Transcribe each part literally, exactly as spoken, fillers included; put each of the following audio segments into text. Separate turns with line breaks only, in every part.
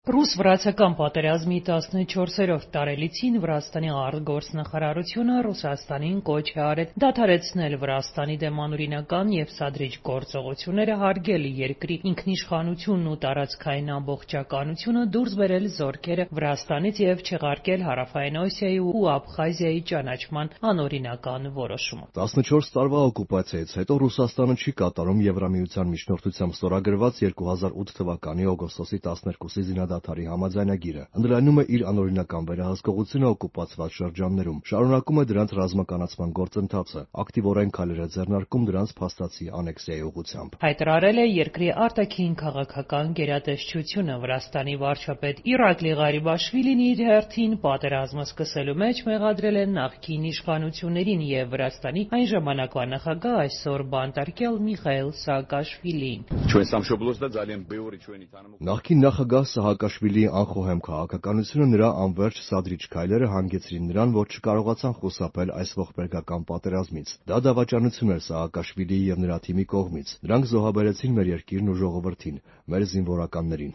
Ռուս-վրացական պատերազմի տասնչորսերորդ տարելիցին Վրաստանի արտգործնախարարությունը Ռուսաստանին կոչ է արել դադարեցնել Վրաստանի դեմ անօրինական և սադրիչ գործողությունները, հարգել երկրի ինքնիշխանությունն ու տարածքային ամբողջականությունը, դուրս բերել զորքերը Վրաստանից և չեղարկել Հարավային Օսիայի ու Աբխազիայի ճանաչման անօրինական որոշումը։
տասնչորս տարվա օկուպացիայից հետո Ռուսաստանը չի կատարում Եվրամիության միջնորդությամբ ստորագրված երկու հազար ութ թվականի օգոստոսի տասներկուսի զինադադարի համաձայնագիրը, ընդլայնում է իր անօրինական վերահսկողությունը օկուպացված շրջաններում, շարունակում է դրանց ռազմականացման գործընթացը, ակտիվորեն քայլեր է ձեռնարկում դրանց փաստացի անեքսիայի ուղղությամբ։
Հայտարարել է երկրի արտաքին քաղաքական գերատեսչությունը։ Վրաստանի վարչապետ Իրակլի Ղարիբաշվիլին իր հերթին պատերազմը սկսելու մեջ մեղադրել է նախկին իշխանություններին և Վրաստանի այն ժամանակվա նախագահ, այսօր բանտարկյալ Միխայիլ Սաակաշվիլիին։
Նախկին նախագահ Սահակաշվիլիի անխոհեմ քաղաքականությունը, նրա անվերջ սադրիչ քայլերը հանգեցրին նրան, որ չկարողացան խուսափել այս ողբերգական պատերազմից։ Դա դավաճանություն էր Սահակաշվիլիի և նրա թիմի կողմից։ Նրանք զոհաբերեցին մեր երկիրն ու ժողովրդին, մեր զինվորականներին։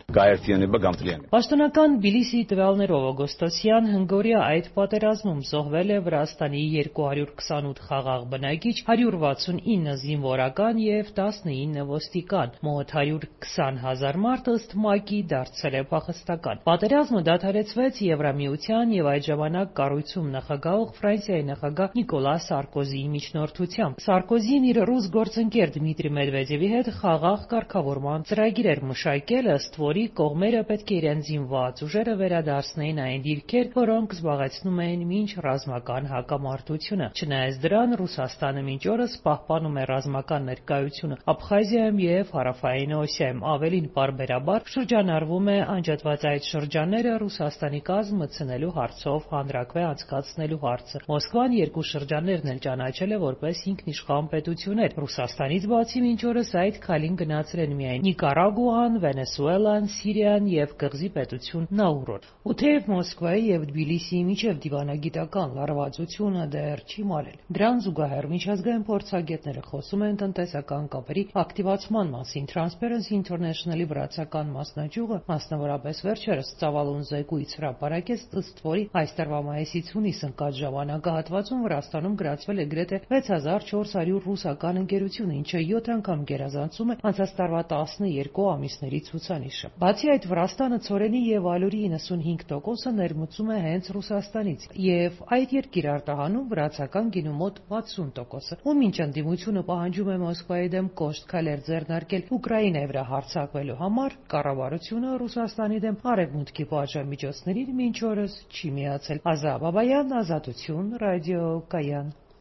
Պաշտոնական Թբիլիսիի տվյալներով օգոստոսյան հնգօրյա այդ պատերազմում զոհվել է Վրաստանի երկու հարյուր քսանութ խաղաղ բնակիչ, հարյուր վաթսունինը զինվորական և տասնինը ոստիկան։ Մոտ հարյուր քսան հազար մարդ ըստ ՄԱԿ-ի դարձել է փախստական։ Պատերազմը դադարեցվեց Եվրամիության և այդ ժամանակ կառույցում նախագահող Ֆրանսիայի նախագահ Նիկոլա Սարկոզիի միջնորդությամբ։ Սարկոզին իր ռուս գործընկեր Դմիտրի Մեդվեդևի հետ խաղաղ կարգավորման ծրագիր էր մշակել, ըստ որի կողմերը պետք է իրենց զինված ուժերը վերադարձնեին այն դիրքեր, որոնք զբաղեցնում էին մինչ ռազմական հակամարտությունը։ Չնայած դրան, Ռուսաստանը մինչ օրս պահպանում է ռազմական ներկայությունը Աբխազիայում և Հարավային Օսիայում։ Ավելին, պարբերաբար շրջանառվում է անջատված այդ շրջանները Ռուսաստանի կազմ մտցնելու հարցով հանրաքվե անցկացնելու հարցը։ Մոսկվան երկու շրջաններն էլ ճանաչել է որպես ինքնիշխան պետություններ։ Ռուսաստանից բացի մինչ օրս այդ քայլին գնացել են միայն Նիկարագուան, Վենեսուելան, Սիրիան և կղզի պետություն Նաուրուն։ Ու թեև Մոսկվայի և Թբիլիսիի միջև դիվանագիտական լարվածությունը դեռ չի մարել, դրան զուգահեռ միջազգային փորձագետները խոսում են տնտեսական կապերի ակտիվացման մասին։ Transparency International-ի վրացական մասնաճյուղը մասնավորապես վերջերս ծավալուն զեկույց հրապարակեց, ըստ որի այս տարվա մայիսից հունիս ընկած ժամանակահատվածում Վրաստանում գրացվել է գրեթե վեց հազար չորս հարյուր ռուսական ընկերություն, ինչը յոթ անգամ գերազանցում է անցած տարվա տասներկու ամիսների ցուցանիշը։ Բացի այդ, Վրաստանը ցորենի և ալյուրի իննսունհինգ տոկոսը ներմուծում է հենց Ռուսաստանից, և այդ երկիր արտահանում վրացական գինու մոտ վաթսուն տոկոսը։ Ու մինչ ընդդիմությունը պահանջում է Մոսկվայի դեմ կոշտ քայլեր ձեռնարկել Ուկրաինայի վրա հարձակվելու համար, կառավարությունը Ռուսաստանի դեմ Արևմուտքի պատժամիջոցներին մինչ օրս չի միացել։ Ազա Բաբայան, Ազատություն, Ռադիո Կայան։